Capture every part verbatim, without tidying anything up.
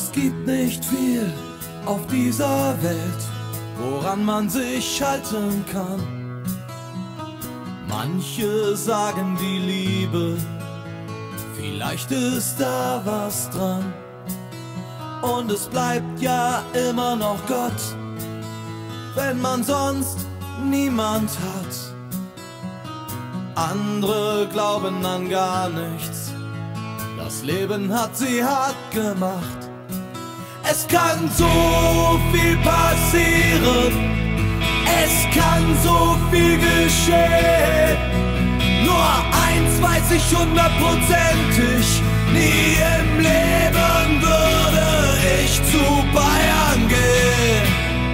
Es gibt nicht viel auf dieser Welt, woran man sich halten kann. Manche sagen die Liebe, vielleicht ist da was dran. Und es bleibt ja immer noch Gott, wenn man sonst niemand hat. Andere glauben an gar nichts, das Leben hat sie hart gemacht. Es kann so viel passieren, es kann so viel geschehen. Nur eins weiß ich hundertprozentig, nie im Leben würde ich zu Bayern gehen.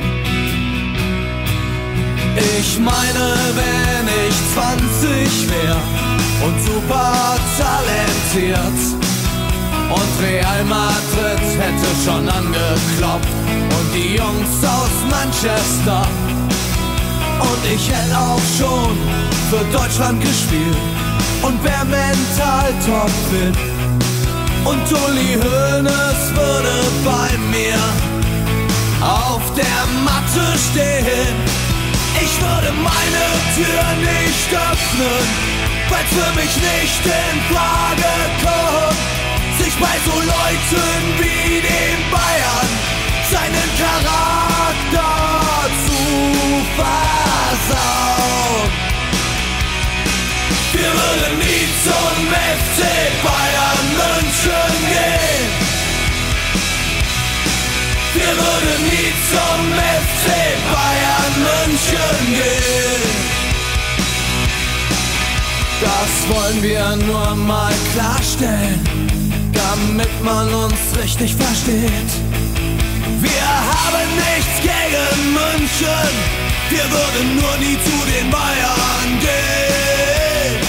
Ich meine, wenn ich zwanzig wär und super talentiert und Real Madrid hätte schon angeklopft und die Jungs aus Manchester und ich hätte auch schon für Deutschland gespielt und wär mental topfit und Uli Hoeneß würde bei mir auf der Matte stehen. Ich würde meine Tür nicht öffnen, weil's für mich nicht in Frage kommt, sich bei so Leuten wie den Bayern seinen Charakter zu versauen. Wir würden nie zum F C Bayern München gehen. Wir würden nie zum F C Bayern München gehen. Das wollen wir nur mal klarstellen, damit man uns richtig versteht. Wir haben nichts gegen München, wir würden nur nie zu den Bayern gehen.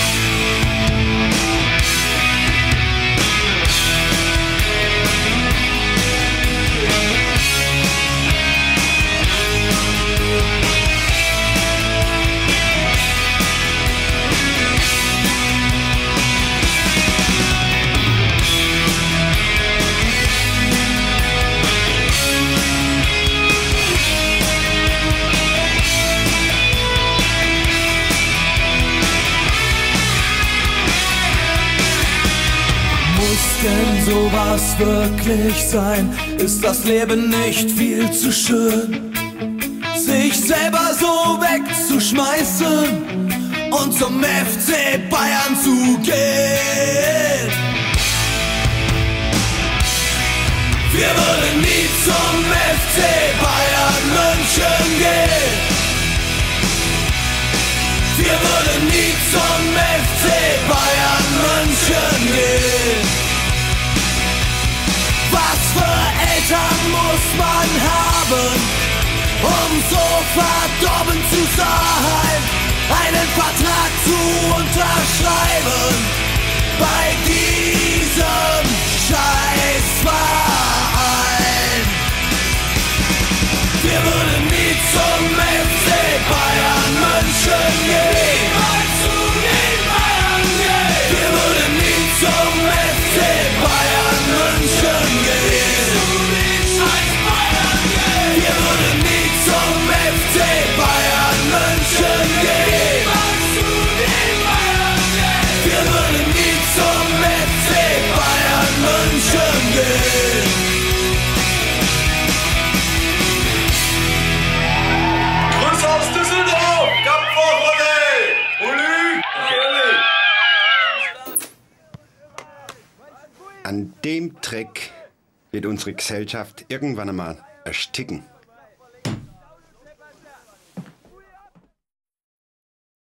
Denn sowas wirklich sein? Ist das Leben nicht viel zu schön? Sich selber so wegzuschmeißen und zum F C Bayern zu gehen. Wir würden nie zum F C Bayern München gehen. Wir würden nie zum F C Bayern München gehen. Was für Eltern muss man haben, um so verdorben zu sein, einen Vertrag zu unterschreiben bei diesem Scheißverein? Wir würden nie zum F C Bayern München gehen. Zu den Bayern gehen. Wir würden nie zum F C Bayern München gehen. Zu den scheiß Bayern gehen. Wir würden nie zum F C Bayern München gehen. Zu den Bayern gehen. Wir würden nie zum F C Bayern München gehen. Grüße aus Düsseldorf! Kampfwoche! Uli! Uli! An dem Dreck wird unsere Gesellschaft irgendwann einmal ersticken.